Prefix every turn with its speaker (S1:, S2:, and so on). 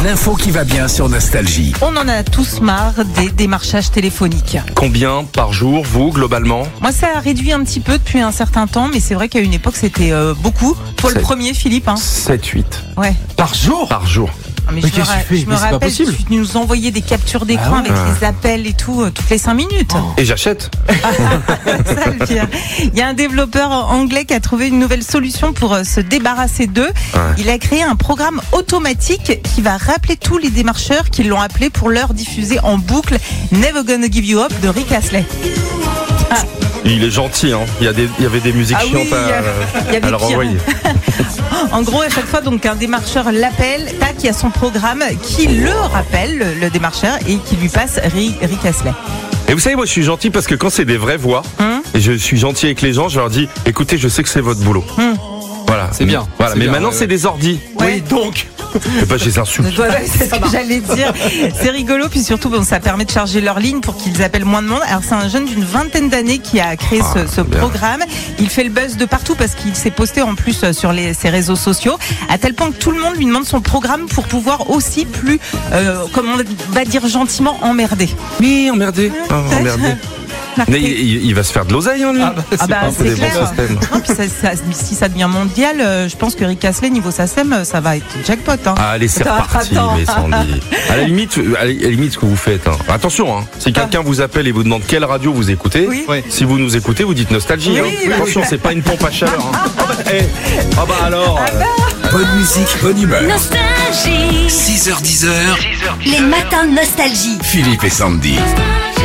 S1: L'info qui va bien sur Nostalgie.
S2: On en a tous marre des démarchages téléphoniques.
S3: Combien par jour, vous, globalement?
S2: Moi, ça a réduit un petit peu depuis un certain temps, mais c'est vrai qu'à une époque, c'était beaucoup. Toi, le premier, Philippe.
S3: 7-8.
S2: Ouais.
S3: Par jour? Par jour.
S2: Mais
S4: qu'est-ce que tu fais?
S2: je me
S4: Mais c'est pas
S2: rappelle,
S4: possible.
S2: tu nous envoyais des captures d'écran avec les appels et tout, toutes les 5 minutes.
S3: Et j'achète.
S2: Ça, le pire. Il y a un développeur anglais qui a trouvé une nouvelle solution pour se débarrasser d'eux. Il a créé un programme automatique qui va rappeler tous les démarcheurs qui l'ont appelé pour leur diffuser en boucle Never Gonna Give You Up de Rick Astley.
S3: Il est gentil, hein. Il y avait des musiques chiantes
S2: il y a des
S3: à leur
S2: pires.
S3: envoyer.
S2: En gros, à chaque fois, donc un démarcheur l'appelle, tac, il y a son programme qui le rappelle, le démarcheur, et qui lui passe Rick Astley.
S3: Et vous savez, moi je suis gentil parce que quand c'est des vraies voix, et je suis gentil avec les gens, je leur dis, écoutez, je sais que c'est votre boulot. Voilà.
S4: C'est bien.
S3: Voilà.
S4: C'est
S3: Mais
S4: bien,
S3: maintenant c'est des ordis.
S2: Ouais.
S4: Oui, donc.
S3: Et bah, je les insulte.
S2: Ouais, c'est ce que j'allais dire. C'est rigolo, puis surtout, ça permet de charger leur ligne pour qu'ils appellent moins de monde. Alors, c'est un jeune d'une 20aine d'années qui a créé ce
S3: bien.
S2: programme. Il fait le buzz de partout parce qu'il s'est posté en plus sur ses réseaux sociaux, à tel point que tout le monde lui demande son programme pour pouvoir aussi plus, comme on va dire gentiment, emmerder.
S3: Oui, emmerdé. Emmerdé. Mais il va se faire de l'oseille, hein, lui.
S2: C'est
S3: des bons
S2: clair.
S3: systèmes.
S2: Non, puis si ça devient mondial, je pense que Rick Astley, niveau SACEM, ça va être jackpot. Hein.
S3: Ah, allez, c'est reparti,
S2: Attends.
S3: mais Sandy. À la limite, ce que vous faites. Hein. Attention, hein. Si quelqu'un vous appelle et vous demande quelle radio vous écoutez,
S2: Oui.
S3: si vous nous écoutez, vous dites Nostalgie.
S2: Oui,
S3: hein.
S2: bah
S3: Attention, c'est pas une pompe à chaleur. Hein. Alors.
S1: Bonne musique, bonne humeur.
S5: Nostalgie.
S1: 6h10,
S5: Les matins de Nostalgie.
S1: Philippe et Sandy.